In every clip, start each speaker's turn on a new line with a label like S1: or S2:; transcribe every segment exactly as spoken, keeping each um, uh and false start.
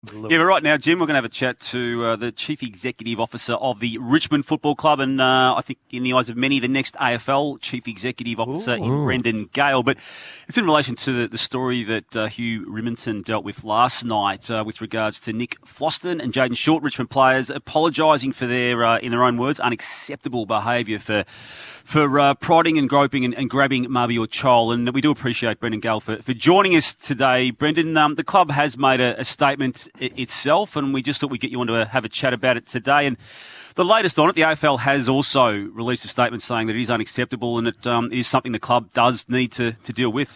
S1: Yeah, but right now, Jim, we're going to have a chat to uh, the Chief Executive Officer of the Richmond Football Club, and uh, I think in the eyes of many, the next A F L Chief Executive Officer Ooh. in Brendan Gale. But it's in relation to the, the story that uh, Hugh Riminton dealt with last night uh, with regards to Nick Floston and Jayden Short, Richmond players, apologising for their, uh, in their own words, unacceptable behaviour for for uh, prodding and groping and, and grabbing Mabior Chol. And we do appreciate Brendan Gale for, for joining us today. Brendan, um, the club has made a, a statement itself, and we just thought we'd get you on to have a chat about it today. And the latest on it, the A F L has also released a statement saying that it is unacceptable and it um, is something the club does need to, to deal with.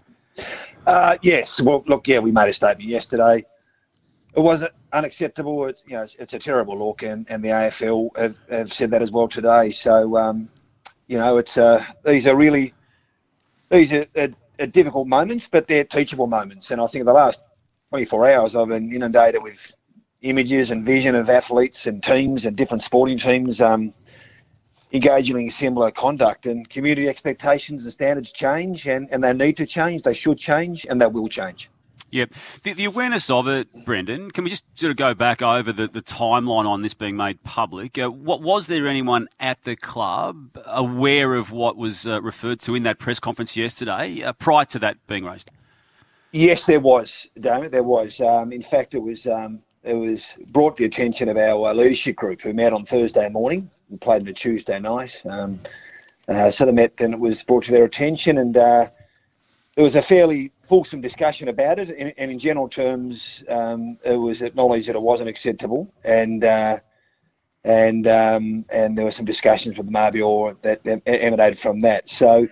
S2: Uh, yes. Well, look, yeah, we made a statement yesterday. It wasn't unacceptable. It's, you know, it's, it's a terrible look, and, and the A F L have, have said that as well today. So, um, you know, it's uh, these are really these are, are, are difficult moments, but they're teachable moments. And I think the last twenty-four hours I've been inundated with images and vision of athletes and teams and different sporting teams um, engaging in similar conduct, and community expectations and standards change, and, and they need to change, they should change, and they will change.
S1: Yeah. The, the awareness of it, Brendan, can we just sort of go back over the, the timeline on this being made public? Uh, what was there anyone at the club aware of what was uh, referred to in that press conference yesterday uh, prior to that being raised?
S2: Yes, there was, Damon, there was. Um, in fact, it was um, it was brought to the attention of our uh, leadership group who met on Thursday morning and played on a Tuesday night. Um, uh, so they met and it was brought to their attention, and uh, there was a fairly fulsome discussion about it, and, and in general terms, um, it was acknowledged that it wasn't acceptable, and uh, and um, and there were some discussions with Mabior that, that emanated from that. So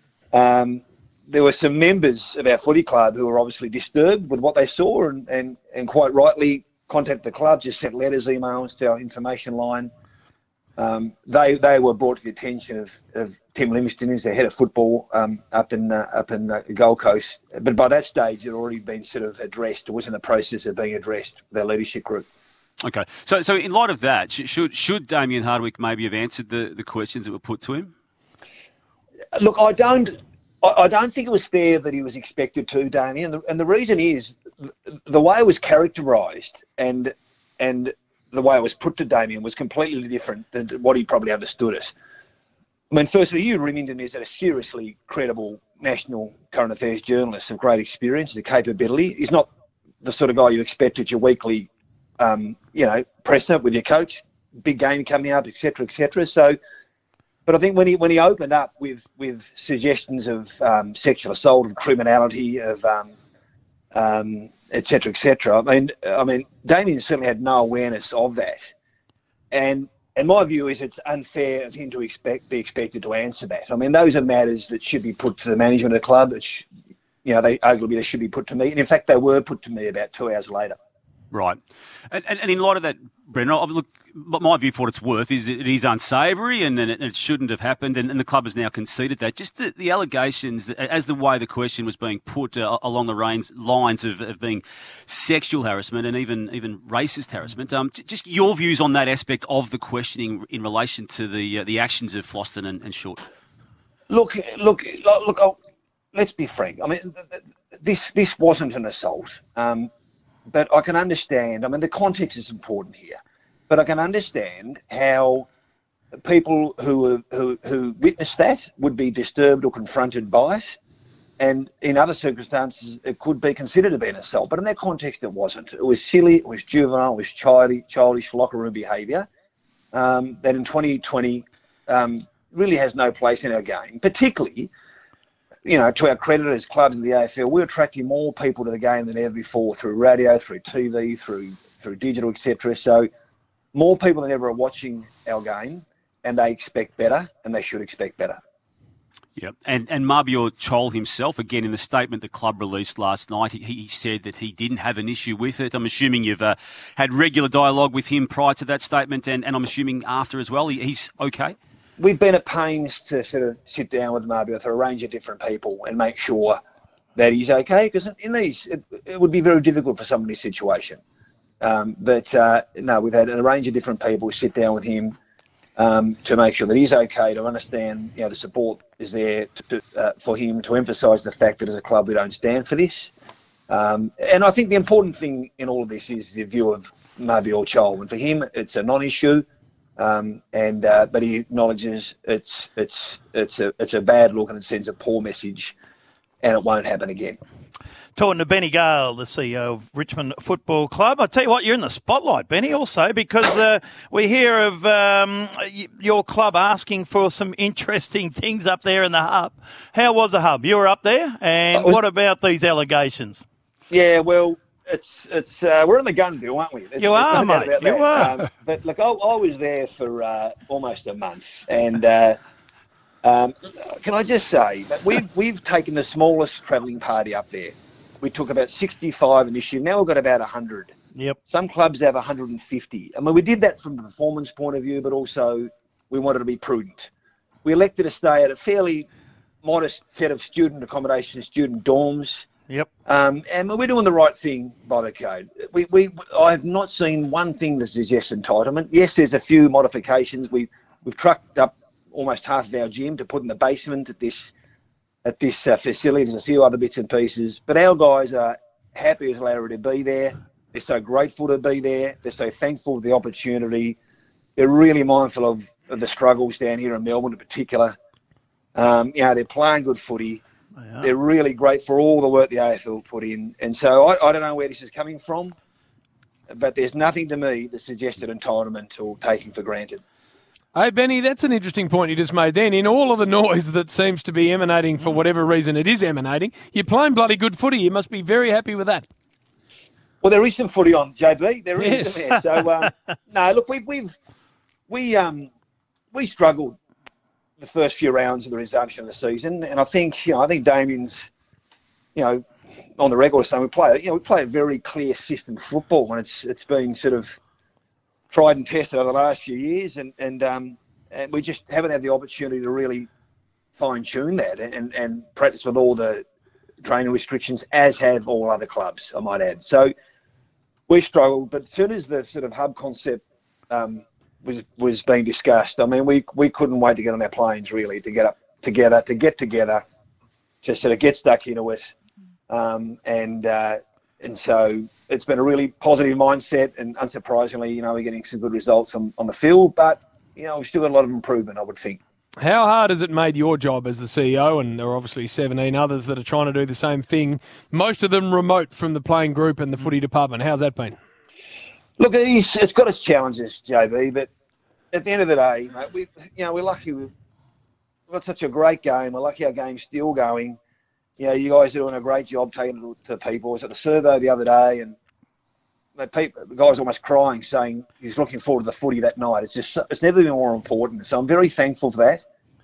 S2: um, there were some members of our footy club who were obviously disturbed with what they saw, and, and, and quite rightly contacted the club, just sent letters, emails to our information line. Um, they they were brought to the attention of, of Tim Livingston, who's the head of football um, up in uh, up in uh, Gold Coast. But by that stage, it had already been sort of addressed. It was in the process of being addressed with our leadership group.
S1: Okay, so so in light of that, should should Damien Hardwick maybe have answered the, the questions that were put to him?
S2: Look, I don't I, I don't think it was fair that he was expected to, Damien, and the, and the reason is the, the way it was characterised and and. the way it was put to Damien was completely different than what he probably understood it. I mean, firstly, Hugh Riminton is a seriously credible national current affairs journalist of great experience and capability. He's not the sort of guy you expect at your weekly, um, you know, presser with your coach, big game coming up, et cetera, et cetera. So, but I think when he when he opened up with with suggestions of um, sexual assault, of criminality, of um, um, et cetera, et cetera. I mean, I mean, Damien certainly had no awareness of that, and and my view is it's unfair of him to expect be expected to answer that. I mean, those are matters that should be put to the management of the club. That sh- you know, they arguably they should be put to me, and in fact, they were put to me about two hours later.
S1: Right, and and, and in light of that, Brendan, I've look. My view, for what it's worth, is it is unsavoury and, and it shouldn't have happened, and, and the club has now conceded that. Just the, the allegations, that, as the way the question was being put uh, along the reins, lines of, of being sexual harassment and even even racist harassment. Um, just your views on that aspect of the questioning in relation to the uh, the actions of Floston and, and Short.
S2: Look, look, look. I'll, let's be frank. I mean, this this wasn't an assault, um, but I can understand. I mean, the context is important here. But I can understand how people who who who witnessed that would be disturbed or confronted by it, and in other circumstances it could be considered to be an assault. But in that context, it wasn't. It was silly. It was juvenile. It was childish, childish locker room behaviour um, that in twenty twenty um, really has no place in our game. Particularly, you know, to our credit as clubs in the A F L, we're attracting more people to the game than ever before through radio, through T V, through through digital, et cetera. So more people than ever are watching our game, and they expect better, and they should expect better.
S1: Yeah, and and Mabior Chol himself, again, in the statement the club released last night, he, he said that he didn't have an issue with it. I'm assuming you've uh, had regular dialogue with him prior to that statement, and, and I'm assuming after as well. He, he's okay?
S2: We've been at pains to sort of sit down with Mabior with a range of different people and make sure that he's okay, because in these, it, it would be very difficult for someone in this situation. Um, but uh, no, we've had a range of different people sit down with him um, to make sure that he's okay, to understand, you know, the support is there to, uh, for him, to emphasise the fact that as a club we don't stand for this, Um, and I think the important thing in all of this is the view of Mabior Chol. And for him, it's a non-issue. Um, and uh, but he acknowledges it's it's it's a it's a bad look and it sends a poor message, and it won't happen again.
S3: Talking to Benny Gale, the C E O of Richmond Football Club. I tell you what, you're in the spotlight, Benny, also because uh, we hear of um, y- your club asking for some interesting things up there in the hub. How was the hub? You were up there, and was, what about these allegations?
S2: Yeah, well. It's it's uh, we're in the gun, Bill, aren't we? There's,
S3: you
S2: there's
S3: are,
S2: no
S3: mate. You are.
S2: Um, but look, I, I was there for uh, almost a month, and uh, um, can I just say that we've we've taken the smallest travelling party up there. We took about sixty-five initially. Now we've got about one hundred.
S3: Yep.
S2: Some clubs have one hundred fifty. I mean, we did that from a performance point of view, but also we wanted to be prudent. We elected to stay at a fairly modest set of student accommodation, student dorms.
S3: Yep.
S2: Um, and we're doing the right thing by the code. We, we, I have not seen one thing that suggests entitlement. Yes, there's a few modifications. We, we've trucked up almost half of our gym to put in the basement at this at this uh, facility. There's a few other bits and pieces. But our guys are happy as Larry to be there. They're so grateful to be there. They're so thankful for the opportunity. They're really mindful of, of the struggles down here in Melbourne in particular. Um, you know, they're playing good footy.
S3: Yeah.
S2: They're really great for all the work the A F L put in. And so I, I don't know where this is coming from, but there's nothing to me that suggested entitlement or taking for granted.
S4: Hey, Benny, that's an interesting point you just made then. In all of the noise that seems to be emanating for whatever reason it is emanating, you're playing bloody good footy. You must be very happy with that.
S2: Well, there is some footy on, J B. There is
S4: Yes.
S2: some there. So, um, no, look, we've, we've, we, um, we struggled the first few rounds of the resumption of the season, and I think you know I think Damien's you know on the record saying we play you know we play a very clear system of football, and it's it's been sort of tried and tested over the last few years, and and um and we just haven't had the opportunity to really fine tune that and, and and practice with all the training restrictions, as have all other clubs, I might add. So we struggled, but as soon as the sort of hub concept um, was was being discussed, I mean, we we couldn't wait to get on our planes, really, to get up together, to get together, to sort of get stuck into it. Um, and uh, and so it's been a really positive mindset, and unsurprisingly, you know, we're getting some good results on, on the field, but, you know, we've still got a lot of improvement, I would think.
S4: How hard has it made your job as the C E O? And there are obviously seventeen others that are trying to do the same thing, most of them remote from the playing group and the footy department. How's that been?
S2: Look, it's, it's got its challenges, J B, but at the end of the day, mate, we, you know, we're lucky we've got such a great game. We're lucky our game's still going. You know, you guys are doing a great job taking it to people. I was at the Servo the other day, and the, people, the guy was almost crying, saying he's looking forward to the footy that night. It's just, it's never been more important. So I'm very thankful for that.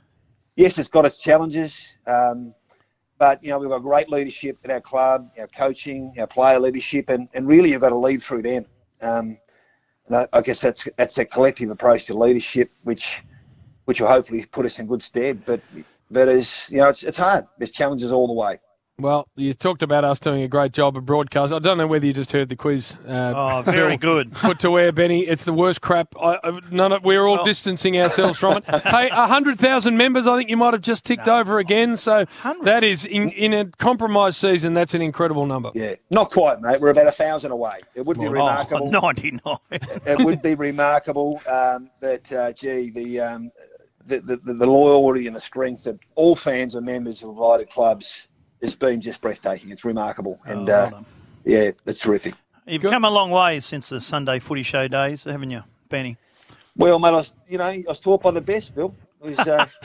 S2: Yes, it's got its challenges, um, but, you know, we've got great leadership at our club, our coaching, our player leadership, and, and really you've got to lead through them. Um, and I, I guess that's that's a collective approach to leadership, which which will hopefully put us in good stead. But but as you know, it's it's hard. There's challenges all the way.
S4: Well, you talked about us doing a great job of broadcast. I don't know whether you just heard the quiz. Uh,
S3: oh, very good.
S4: Put to air, Benny. It's the worst crap. I, I, none of, we're all oh. distancing ourselves from it. Hey, one hundred thousand members, I think you might have just ticked no. over again. So that is, in, in a compromised season, that's an incredible number.
S2: Yeah, not quite, mate. We're about one thousand away. It would be
S3: oh,
S2: remarkable.
S3: ninety-nine.
S2: It would be remarkable. Um, but, uh, gee, the, um, the, the, the loyalty and the strength that all fans and members of provided clubs it's been just breathtaking. It's remarkable. And, oh, well uh, yeah, it's terrific.
S3: You've Good. come a long way since the Sunday footy show days, haven't you, Benny?
S2: Well, mate, I was, you know, I was taught by the best, Bill. It was, uh,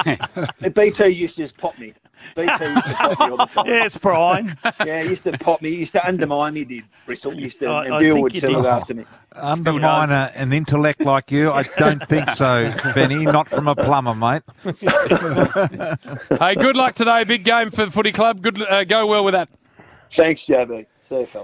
S2: B T used to just pop me. B T used to pop me all the time.
S3: Yes, Brian.
S2: Yeah, he used to pop me. He used to undermine me, did Bristol. He used to,
S3: I,
S2: and
S3: I
S2: Bill would to look after me.
S5: Undermine a, an intellect like you? I don't think so, Benny. Not from a plumber, mate.
S4: Hey, good luck today. Big game for the footy club. Good, uh, go well with that.
S2: Thanks, J B. See you, fella.